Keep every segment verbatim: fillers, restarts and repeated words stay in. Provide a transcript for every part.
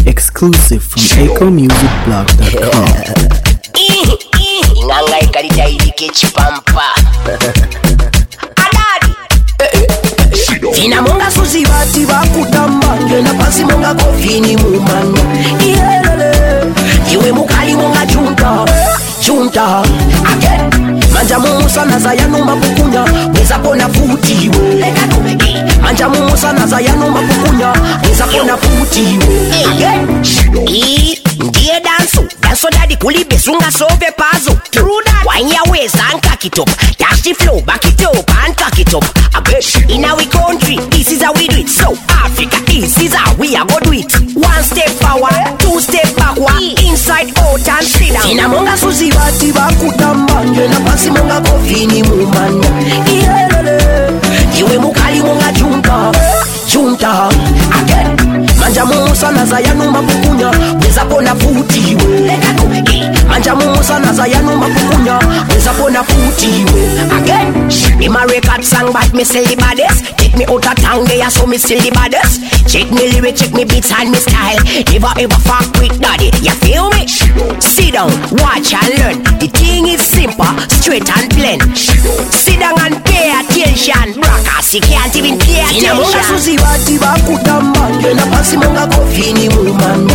Exclusive from echo music blog dot com. Inganga ikalita ilike chipampa Adadi Fina monga suzi bati bakutamba Ngena pasi monga kofini mumanga Iyelele Iwe mukali monga junta Junta Again Manja mumu sana za yanuma pukunya Weza pona futi we Manja mumu sana za yanuma pukunya Weza pona futi we Again Ii Ndiye dansu Danso daddy kulibe sunga sove pazo True that Wine ya waist and cock it up Dash the flow back it up and cock it up Again In our country This is how we do it So Africa This is how we are go do it One step forward Two step backward Inside out and sit down Ina monga suzi bati bakutamba Ngena pasi monga kofini mumanda Iyelele Iwe mukali monga junta Junta Again Manja mumu sana za yanuma pukunya Weza pona futi we Manja mumu sana za yanuma pukunya Weza pona futi we Again In my record song but me still the baddest Take me out of town there so me still the baddest Check me lyric, check me beats and me style Never ever fuck with daddy, you feel me? Sit down, watch and learn The thing is simple, straight and plain Sit down and pay attention Brakas, you can't even pay attention Ina monga suzi bati bakutamba Ngena pasi monga kofini mumanda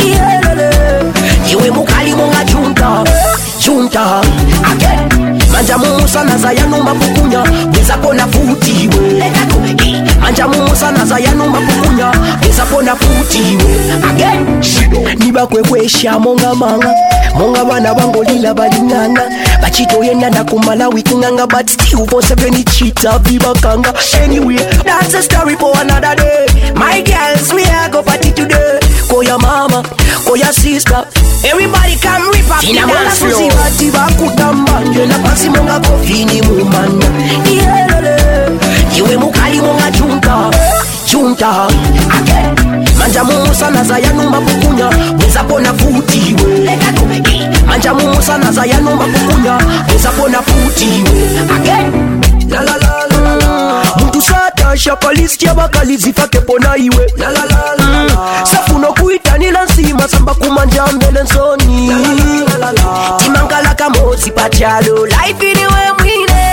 Iyelele Iwe mukali monga junta Junta Again Manja mumu sana za yanuma pukunya Weza pona futi we Manja mumu sana za yanuma pukunya Weza pona futi we Again Niba kwe kwe sha monga manga Monga wana bango lila balinganga Bachito yenda na kumala wikinganga But still for seven cheetah viva kanga Anyway, that's a story for another day My girls, we are go party today Call your mama, call your sister Everybody come rip up the dance floor Ina monga suzi bati bakutamba Ngena pasi monga kofini mumanda Iyelele Iwe mukali monga junta Junta Again Manja mumu sana za yanuma pukunya Weza pona futi we Manja mumu sana za yanuma pukunya Weza pona futi we Again La la la la la Muntu sata shapa listi ya bakali zifake pona iwe La la la la la Safuno kuita nila nsima Samba kumanja mbele nsoni La la la la Timangala kamozi pachalo Life iniwe mwine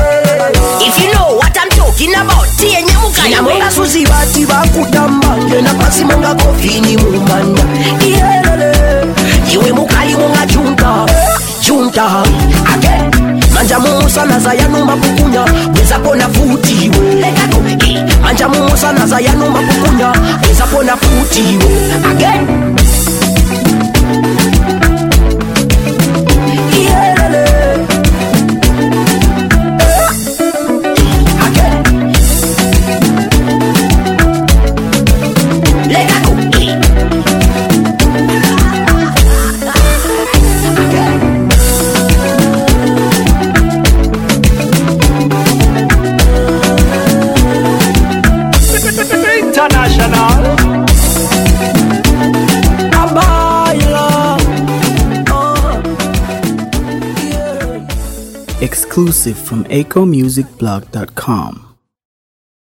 If you know what I'm talking about Tiye nyemuka Ina monga suzi bati bakutamba Ngena pasi monga kofini mumanda Iyelele Iwe mukali monga junta Junta Again Manja mumu sana za yanuma pukunya Weza pona futi we Manja mumu sana za yanuma pukunya Weza pona futi we Again Exclusive from echo music blog dot com.